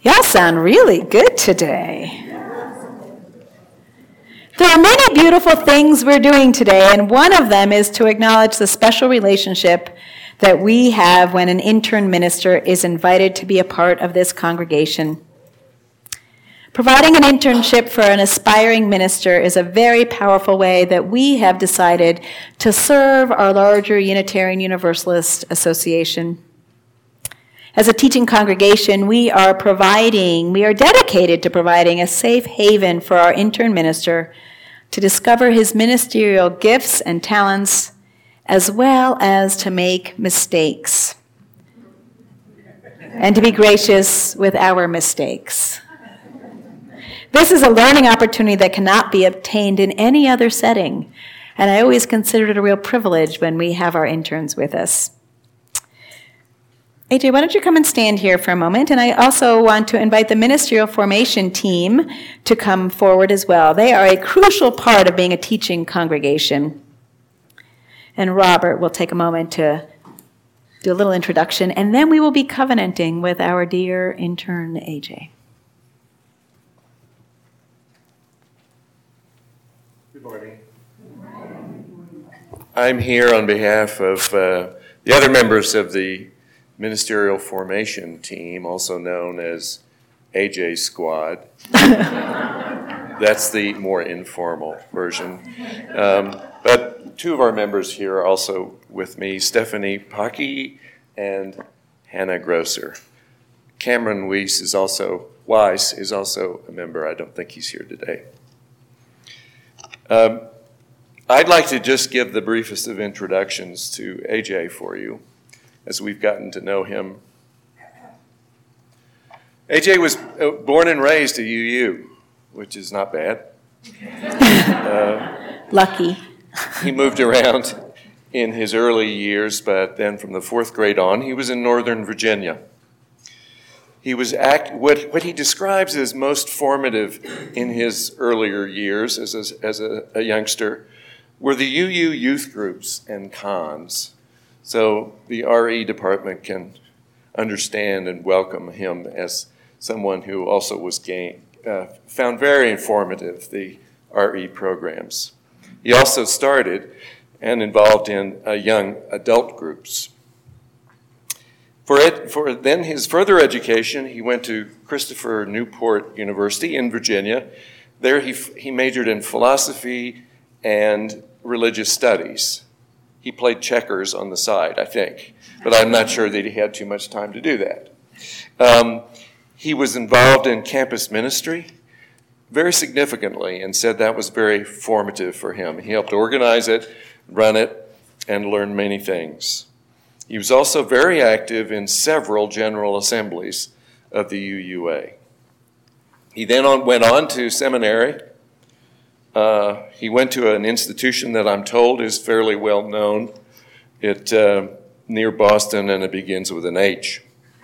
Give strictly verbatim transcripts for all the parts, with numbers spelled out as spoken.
Y'all sound really good today. There are many beautiful things we're doing today, and one of them is to acknowledge the special relationship that we have when an intern minister is invited to be a part of this congregation. Providing an internship for an aspiring minister is a very powerful way that we have decided to serve our larger Unitarian Universalist Association. As a teaching congregation, we are providing, we are dedicated to providing a safe haven for our intern minister to discover his ministerial gifts and talents, as well as to make mistakes, and to be gracious with our mistakes. This is a learning opportunity that cannot be obtained in any other setting, and I always consider it a real privilege when we have our interns with us. A J, why don't you come and stand here for a moment? And I also want to invite the ministerial formation team to come forward as well. They are a crucial part of being a teaching congregation. And Robert will take a moment to do a little introduction, and then we will be covenanting with our dear intern, A J. Good morning. I'm here on behalf of uh, the other members of the Ministerial Formation Team, also known as A J Squad. That's the more informal version. Um, but two of our members here are also with me, Stephanie Pocky and Hannah Grosser. Cameron Weiss is also, Weiss is also a member. I don't think he's here today. Um, I'd like to just give the briefest of introductions to A J for you, as we've gotten to know him. A J was born and raised at U U, which is not bad. uh, Lucky. He moved around in his early years, but then from the fourth grade on, he was in Northern Virginia. He was act, what, what he describes as most formative in his earlier years as a, as a, a youngster were the U U youth groups and cons. So the R E department can understand and welcome him as someone who also was gain, uh, found very informative the R E programs. He also started and involved in uh, young adult groups. For, it, for then his further education, he went to Christopher Newport University in Virginia. There he, he majored in philosophy and religious studies. He played checkers on the side, I think, but I'm not sure that he had too much time to do that. Um, he was involved in campus ministry very significantly and said that was very formative for him. He helped organize it, run it, and learn many things. He was also very active in several general assemblies of the U U A. He then on, went on to seminary. Uh, he went to an institution that I'm told is fairly well known. It uh, near Boston, and it begins with an H.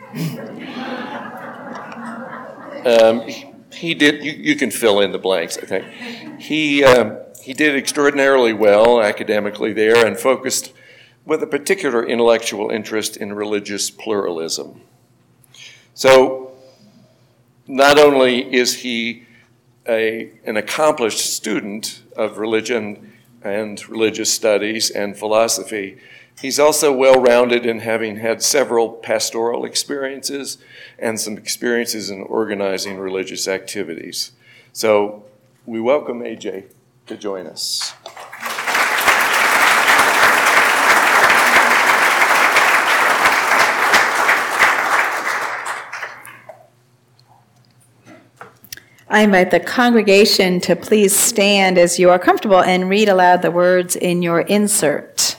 um, he, he did. You, you can fill in the blanks, I think. He um, he did extraordinarily well academically there, and focused with a particular intellectual interest in religious pluralism. So, not only is he A, an accomplished student of religion and religious studies and philosophy, he's also well-rounded in having had several pastoral experiences and some experiences in organizing religious activities. So we welcome A J to join us. I invite the congregation to please stand as you are comfortable and read aloud the words in your insert.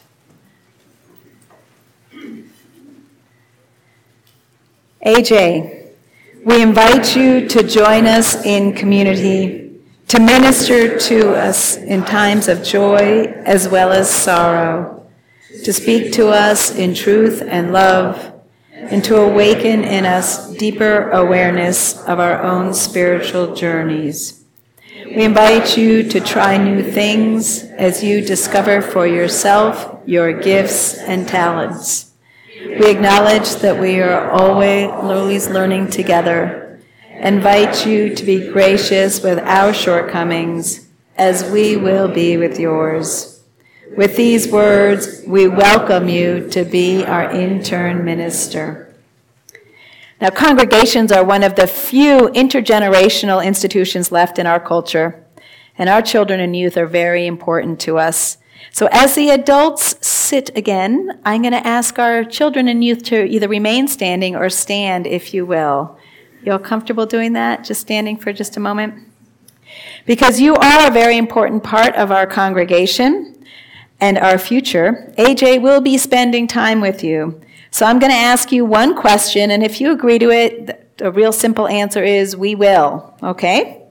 A J, we invite you to join us in community, to minister to us in times of joy as well as sorrow, to speak to us in truth and love, and to awaken in us deeper awareness of our own spiritual journeys. We invite you to try new things as you discover for yourself your gifts and talents. We acknowledge that we are always, always learning together, invite you to be gracious with our shortcomings, as we will be with yours. With these words, we welcome you to be our intern minister. Now, congregations are one of the few intergenerational institutions left in our culture, and our children and youth are very important to us. So as the adults sit again, I'm going to ask our children and youth to either remain standing or stand, if you will. You all comfortable doing that? Just standing for just a moment? Because you are a very important part of our congregation and our future. A J will be spending time with you. So I'm going to ask you one question, and if you agree to it, the real simple answer is we will, okay?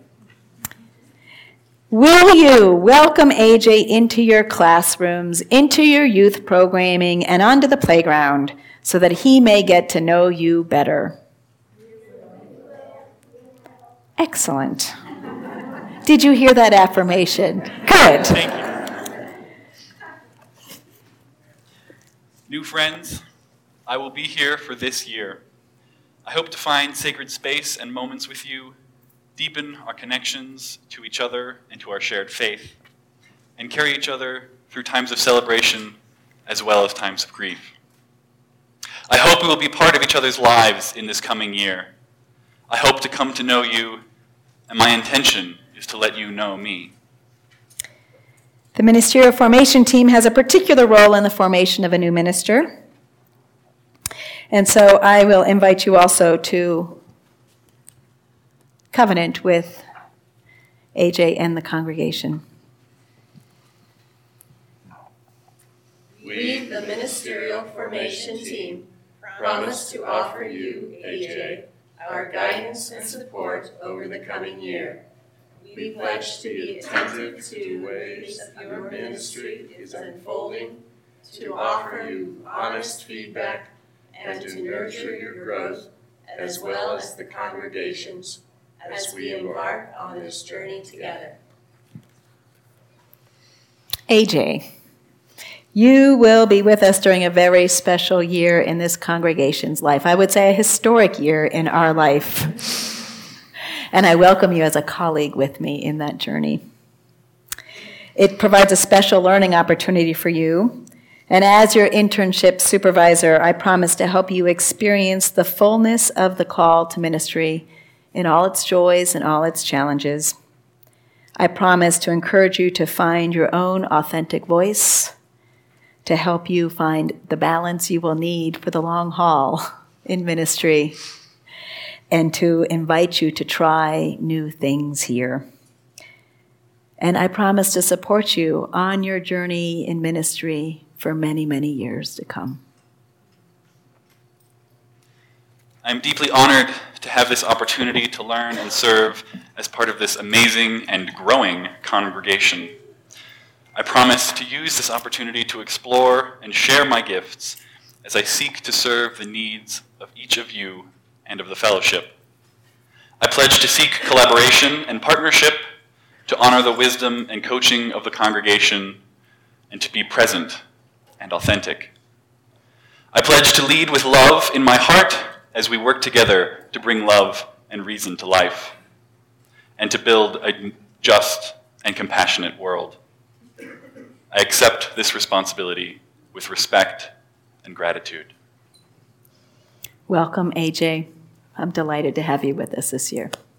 Will you welcome A J into your classrooms, into your youth programming, and onto the playground so that he may get to know you better? Excellent. Did you hear that affirmation? Good. Thank you. New friends, I will be here for this year. I hope to find sacred space and moments with you, deepen our connections to each other and to our shared faith, and carry each other through times of celebration as well as times of grief. I hope we will be part of each other's lives in this coming year. I hope to come to know you, and my intention is to let you know me. The ministerial formation team has a particular role in the formation of a new minister. And so I will invite you also to covenant with A J and the congregation. We, the ministerial formation team, promise to offer you, A J, our guidance and support over the coming year. We pledge to be attentive to ways your ministry is unfolding, to offer you honest feedback, and to nurture your growth, as well as the congregation's, as we embark on this journey together. A J, you will be with us during a very special year in this congregation's life. I would say a historic year in our life. And I welcome you as a colleague with me in that journey. It provides a special learning opportunity for you. And as your internship supervisor, I promise to help you experience the fullness of the call to ministry in all its joys and all its challenges. I promise to encourage you to find your own authentic voice, to help you find the balance you will need for the long haul in ministry, and to invite you to try new things here. And I promise to support you on your journey in ministry for many, many years to come. I'm deeply honored to have this opportunity to learn and serve as part of this amazing and growing congregation. I promise to use this opportunity to explore and share my gifts as I seek to serve the needs of each of you and of the fellowship. I pledge to seek collaboration and partnership, to honor the wisdom and coaching of the congregation, and to be present and authentic. I pledge to lead with love in my heart as we work together to bring love and reason to life, and to build a just and compassionate world. I accept this responsibility with respect and gratitude. Welcome, A J. I'm delighted to have you with us this year.